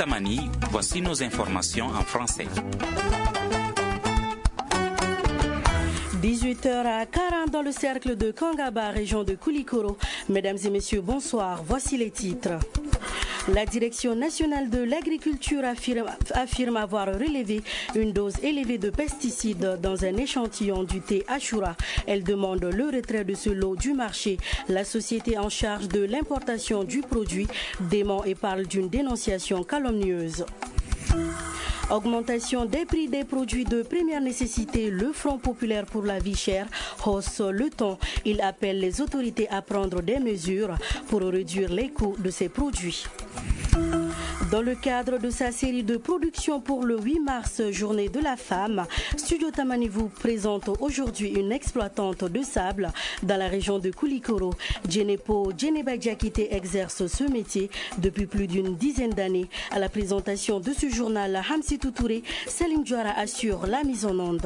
Tamani, voici nos informations en français. 18h40 dans le cercle de Kangaba, région de Koulikoro. Mesdames et messieurs, bonsoir. Voici les titres. La Direction nationale de l'agriculture affirme avoir relevé une dose élevée de pesticides dans un échantillon du thé Ashura. Elle demande le retrait de ce lot du marché. La société en charge de l'importation du produit dément et parle d'une dénonciation calomnieuse. Augmentation des prix des produits de première nécessité, le Front populaire pour la vie chère hausse le ton. Il appelle les autorités à prendre des mesures pour réduire les coûts de ces produits. Dans le cadre de sa série de production pour le 8 mars, journée de la femme, Studio Tamani vous présente aujourd'hui une exploitante de sable dans la région de Koulikoro. Djenepo Djeneba-Diakité exerce ce métier depuis plus d'une dizaine d'années. À la présentation de ce journal, Hamsitou Touré, Salim Diouara assure la mise en onde.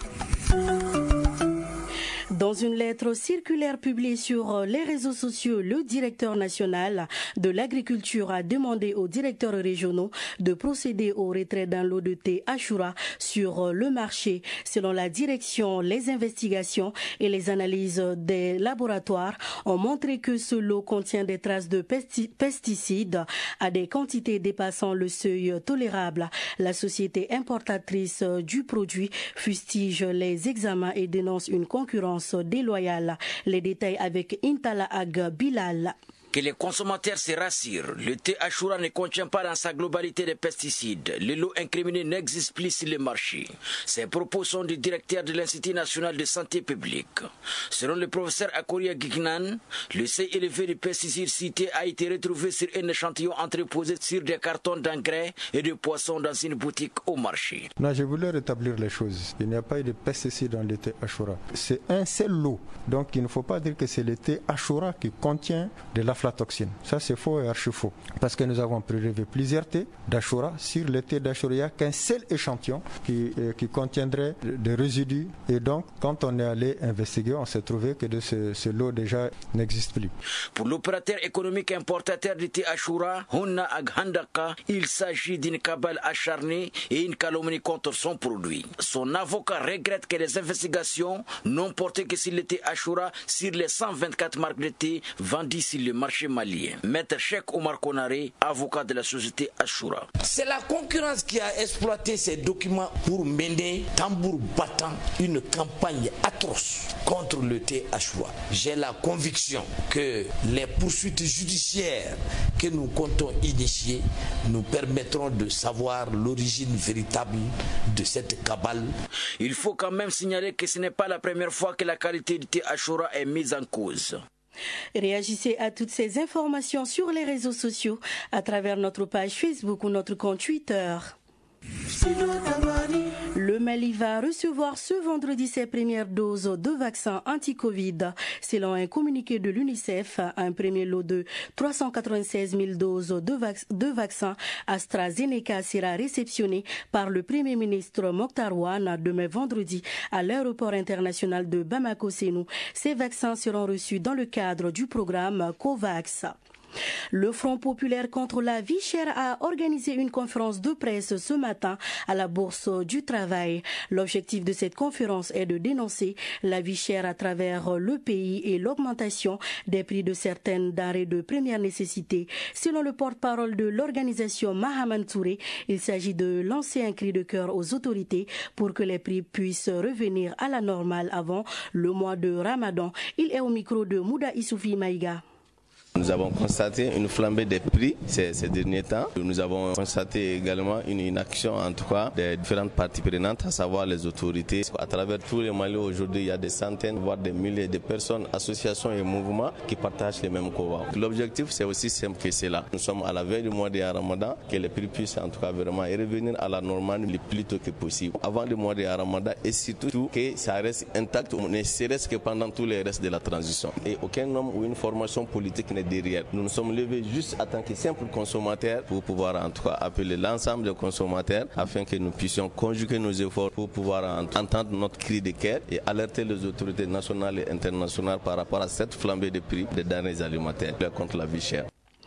Dans une lettre circulaire publiée sur les réseaux sociaux, le directeur national de l'agriculture a demandé aux directeurs régionaux de procéder au retrait d'un lot de thé Ashura sur le marché. Selon la direction, les investigations et les analyses des laboratoires ont montré que ce lot contient des traces de pesticides à des quantités dépassant le seuil tolérable. La société importatrice du produit fustige les examens et dénonce une concurrence déloyale. Les détails avec Intala Ag Bilal. Que les consommateurs se rassurent, le thé Ashura ne contient pas dans sa globalité de pesticides. Les lots incriminés n'existent plus sur le marché. Ces propos sont du directeur de l'Institut national de santé publique. Selon le professeur Akoria Gignan, le seuil élevé de pesticides cités a été retrouvé sur un échantillon entreposé sur des cartons d'engrais et de poissons dans une boutique au marché. Non, je voulais rétablir les choses. Il n'y a pas eu de pesticides dans le thé Ashura. C'est un seul lot. Donc il ne faut pas dire que c'est le thé Ashura qui contient de l'aflatoxine. Ça c'est faux et archi faux. Parce que nous avons prélevé plusieurs thés d'Ashura. Sur le thé d'Ashura, il n'y a qu'un seul échantillon qui contiendrait des résidus. Et donc quand on est allé investiguer, on s'est trouvé que ce lot déjà n'existe plus. Pour l'opérateur économique importateur du thé Ashura, Honna Aghandaka, il s'agit d'une cabale acharnée et une calomnie contre son produit. Son avocat regrette que les investigations n'ont porté que sur le thé Ashura sur les 124 marques de thé vendues sur le marché malien. Maître Cheikh Omar Konaré, avocat de la société Ashura. C'est la concurrence qui a exploité ces documents pour mener, tambour battant, une campagne atroce contre le thé Ashura. J'ai la conviction que les poursuites judiciaires que nous comptons initier nous permettront de savoir l'origine véritable de cette cabale. Il faut quand même signaler que ce n'est pas la première fois que la qualité du thé Ashura est mise en cause. Réagissez à toutes ces informations sur les réseaux sociaux à travers notre page Facebook ou notre compte Twitter. Le Mali va recevoir ce vendredi ses premières doses de vaccins anti-Covid. Selon un communiqué de l'UNICEF, un premier lot de 396 000 doses de vaccins AstraZeneca sera réceptionné par le Premier ministre Mokhtar Ouane demain vendredi à l'aéroport international de Bamako-Sénou. Ces vaccins seront reçus dans le cadre du programme COVAX. Le Front populaire contre la vie chère a organisé une conférence de presse ce matin à la Bourse du Travail. L'objectif de cette conférence est de dénoncer la vie chère à travers le pays et l'augmentation des prix de certaines denrées de première nécessité. Selon le porte-parole de l'organisation Mahaman Touré, il s'agit de lancer un cri de cœur aux autorités pour que les prix puissent revenir à la normale avant le mois de Ramadan. Il est au micro de Mouda Issoufi Maïga. Nous avons constaté une flambée des prix ces derniers temps. Nous avons constaté également une inaction en tout cas des différentes parties prenantes, à savoir les autorités. À travers tous les Mali aujourd'hui, il y a des centaines, voire des milliers de personnes, associations et mouvements qui partagent les mêmes combats. L'objectif c'est aussi simple que cela. Nous sommes à la veille du mois de Ramadan, que les prix puissent en tout cas vraiment revenir à la normale le plus tôt que possible. Avant le mois de Ramadan et surtout que ça reste intact, ne serait-ce que pendant tous les restes de la transition. Et aucun homme ou une formation politique n'est derrière. Nous nous sommes levés juste en tant que simples consommateurs pour pouvoir en tout cas appeler l'ensemble des consommateurs afin que nous puissions conjuguer nos efforts pour pouvoir entendre notre cri de cœur et alerter les autorités nationales et internationales par rapport à cette flambée de prix des denrées alimentaires contre la vie chère.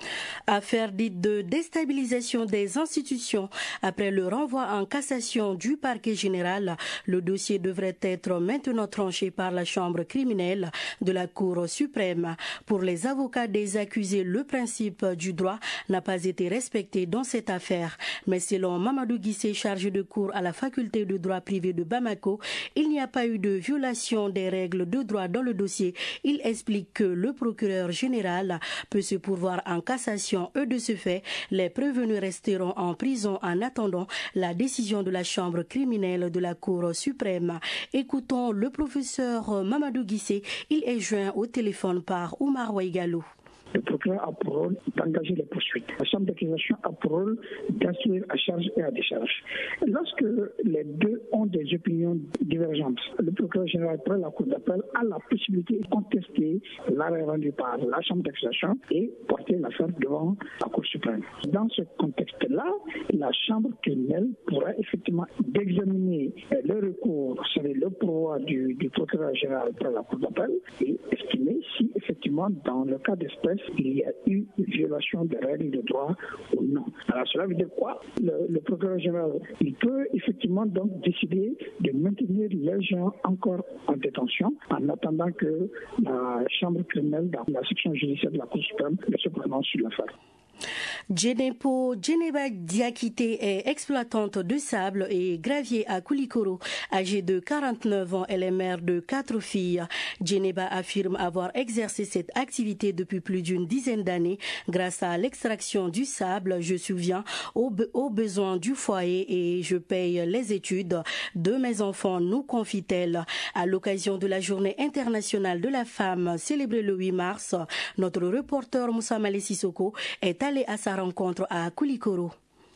Affaire dite de déstabilisation des institutions. Après le renvoi en cassation du parquet général, le dossier devrait être maintenant tranché par la chambre criminelle de la Cour suprême. Pour les avocats des accusés, le principe du droit n'a pas été respecté dans cette affaire. Mais selon Mamadou Guissé, chargé de cours à la faculté de droit privé de Bamako, il n'y a pas eu de violation des règles de droit dans le dossier. Il explique que le procureur général peut se pourvoir en cassation et de ce fait, les prévenus resteront en prison en attendant la décision de la chambre criminelle de la Cour suprême. Écoutons le professeur Mamadou Guissé. Il est joint au téléphone par Oumar Ouaïgalou. Le procureur a pour rôle d'engager les poursuites. La chambre d'accusation a pour rôle d'instruire à charge et à décharge. Lorsque les deux ont des opinions divergentes, le procureur général près la cour d'appel a la possibilité de contester l'arrêt rendu par la chambre d'accusation et porter l'affaire devant la Cour suprême. Dans ce contexte-là, la chambre criminelle pourra effectivement examiner le recours, c'est le pourvoi du procureur général près la cour d'appel et estimer si effectivement dans le cas d'espèce il y a eu une violation des règles de droit ou non. Alors cela veut dire quoi? Le procureur général, il peut effectivement donc décider de maintenir les gens encore en détention en attendant que la chambre criminelle dans la section judiciaire de la Cour suprême se prononce sur l'affaire. Djeneba Diakité est exploitante de sable et gravier à Koulikoro. Âgée de 49 ans, elle est mère de 4 filles. Djeneba affirme avoir exercé cette activité depuis plus d'une dizaine d'années grâce à l'extraction du sable. Je subviens aux besoins du foyer et je paye les études de mes enfants, nous confie-t-elle. À l'occasion de la journée internationale de la femme célébrée le 8 mars, notre reporter Moussa Malé Sissoko est allé à sa rencontre à Koulikoro.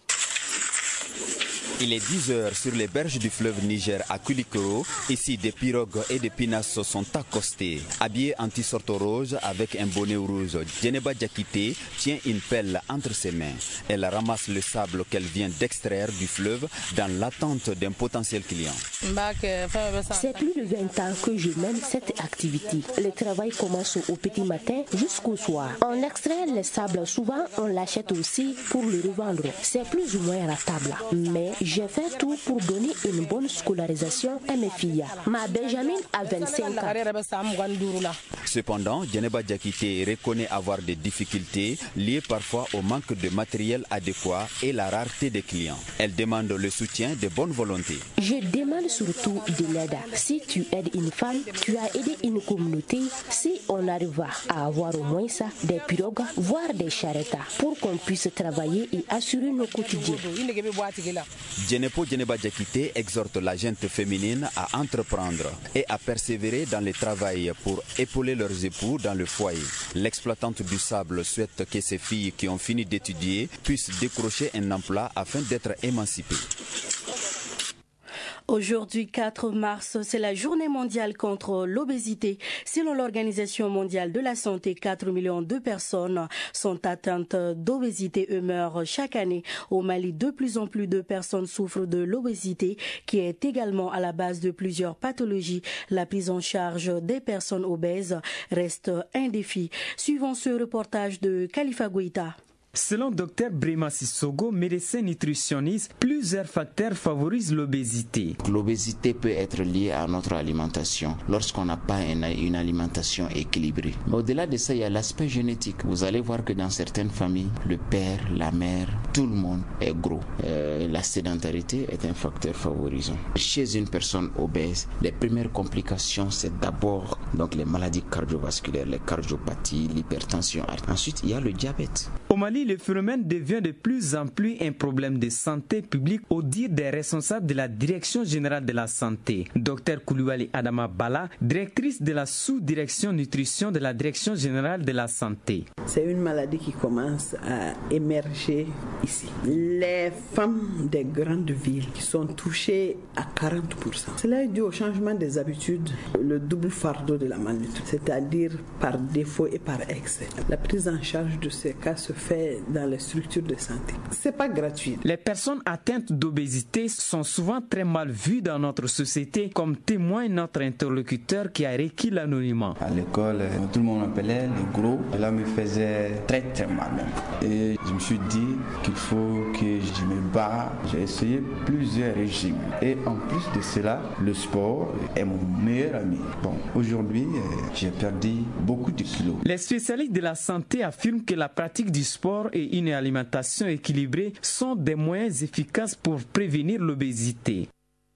Il est 10 heures sur les berges du fleuve Niger à Koulikoro. Ici, des pirogues et des pinasses sont accostées. Habillée en t-shirt rose avec un bonnet rouge, Djeneba Diakité tient une pelle entre ses mains. Elle ramasse le sable qu'elle vient d'extraire du fleuve dans l'attente d'un potentiel client. C'est plus de 20 ans que je mène cette activité. Le travail commence au petit matin jusqu'au soir. On extrait le sable, souvent on l'achète aussi pour le revendre. C'est plus ou moins rentable. Mais j'ai fait tout pour donner une bonne scolarisation à mes filles. Ma Benjamin a 25 ans. Cependant, Djeneba Diakité reconnaît avoir des difficultés liées parfois au manque de matériel adéquat et la rareté des clients. Elle demande le soutien de bonne volonté. Je demande surtout de l'aide. Si tu aides une femme, tu as aidé une communauté. Si on arrive à avoir au moins ça, des pirogues, voire des charrettes, pour qu'on puisse travailler et assurer nos quotidiens. Djeneba Diakité exhorte la gente féminine à entreprendre et à persévérer dans le travail pour épauler leurs époux dans le foyer. L'exploitante du sable souhaite que ces filles qui ont fini d'étudier puissent décrocher un emploi afin d'être émancipées. Aujourd'hui, 4 mars, c'est la journée mondiale contre l'obésité. Selon l'Organisation mondiale de la santé, 4 millions de personnes sont atteintes d'obésité et meurent chaque année. Au Mali, de plus en plus de personnes souffrent de l'obésité, qui est également à la base de plusieurs pathologies. La prise en charge des personnes obèses reste un défi. Suivons ce reportage de Khalifa Goïta. Selon Dr Brema Sissogo, médecin nutritionniste, plusieurs facteurs favorisent l'obésité. L'obésité peut être liée à notre alimentation lorsqu'on n'a pas une alimentation équilibrée. Mais au-delà de ça, il y a l'aspect génétique. Vous allez voir que dans certaines familles, le père, la mère, tout le monde est gros. La sédentarité est un facteur favorisant. Chez une personne obèse, les premières complications, c'est d'abord donc les maladies cardiovasculaires, les cardiopathies, l'hypertension. Ensuite, il y a le diabète. Au Mali, le phénomène devient de plus en plus un problème de santé publique au dire des responsables de la Direction générale de la santé. Dr Koulibaly Adama Bala, directrice de la sous-direction nutrition de la Direction générale de la santé. C'est une maladie qui commence à émerger ici. Les femmes des grandes villes qui sont touchées à 40%. Cela est dû au changement des habitudes, le double fardeau de la malnutrition, c'est-à-dire par défaut et par excès. La prise en charge de ces cas se fait dans les structures de santé. C'est pas gratuit. Les personnes atteintes d'obésité sont souvent très mal vues dans notre société, comme témoigne notre interlocuteur qui a requis l'anonymat. À l'école, tout le monde m'appelait les gros. Cela me faisait très très mal même. Et je me suis dit qu'il faut que je me bats. J'ai essayé plusieurs régimes. Et en plus de cela, le sport est mon meilleur ami. Bon, aujourd'hui, j'ai perdu beaucoup de kilos. Les spécialistes de la santé affirment que la pratique du sport et une alimentation équilibrée sont des moyens efficaces pour prévenir l'obésité.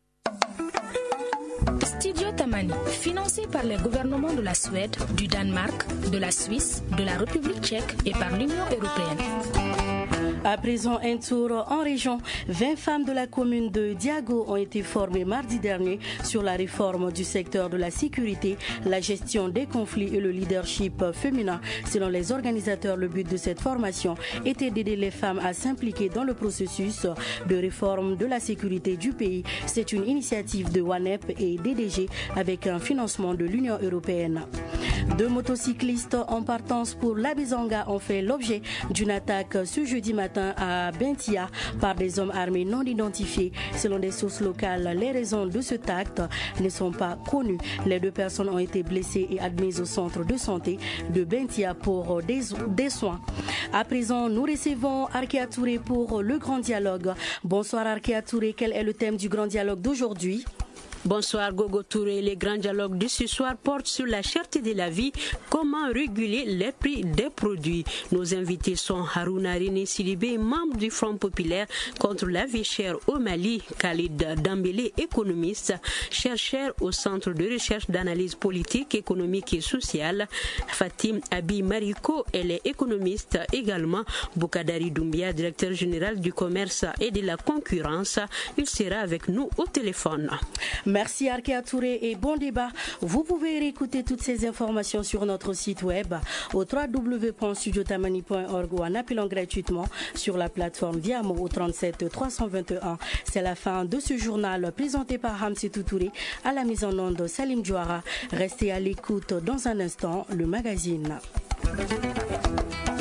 Studio Tamani, financé par les gouvernements de la Suède, du Danemark, de la Suisse, de la République tchèque et par l'Union européenne. À présent, un tour en région. 20 femmes de la commune de Diago ont été formées mardi dernier sur la réforme du secteur de la sécurité, la gestion des conflits et le leadership féminin. Selon les organisateurs, le but de cette formation était d'aider les femmes à s'impliquer dans le processus de réforme de la sécurité du pays. C'est une initiative de WANEP et DDG avec un financement de l'Union européenne. 2 motocyclistes en partance pour l'Abizanga ont fait l'objet d'une attaque ce jeudi matin à Bentia par des hommes armés non identifiés. Selon des sources locales, les raisons de cet acte ne sont pas connues. Les 2 personnes ont été blessées et admises au centre de santé de Bentia pour des soins. À présent, nous recevons Arkéa Touré pour le Grand Dialogue. Bonsoir Arkéa Touré, quel est le thème du Grand Dialogue d'aujourd'hui? Bonsoir Gogo Touré. Les grands dialogues de ce soir portent sur la cherté de la vie, comment réguler les prix des produits. Nos invités sont Harouna René Sidibé, membre du Front populaire contre la vie chère au Mali, Khalid Dambélé, économiste, chercheur au Centre de recherche d'analyse politique, économique et sociale, Fatim Abi Mariko, elle est économiste également, Boukadari Doumbia, directeur général du commerce et de la concurrence. Il sera avec nous au téléphone. Merci Arkéa Touré et bon débat. Vous pouvez réécouter toutes ces informations sur notre site web au www.studiotamani.org ou en appelant gratuitement sur la plateforme Viamo au 37 321. C'est la fin de ce journal présenté par Hamsetou Touré à la mise en onde Salim Djouara. Restez à l'écoute dans un instant, le magazine.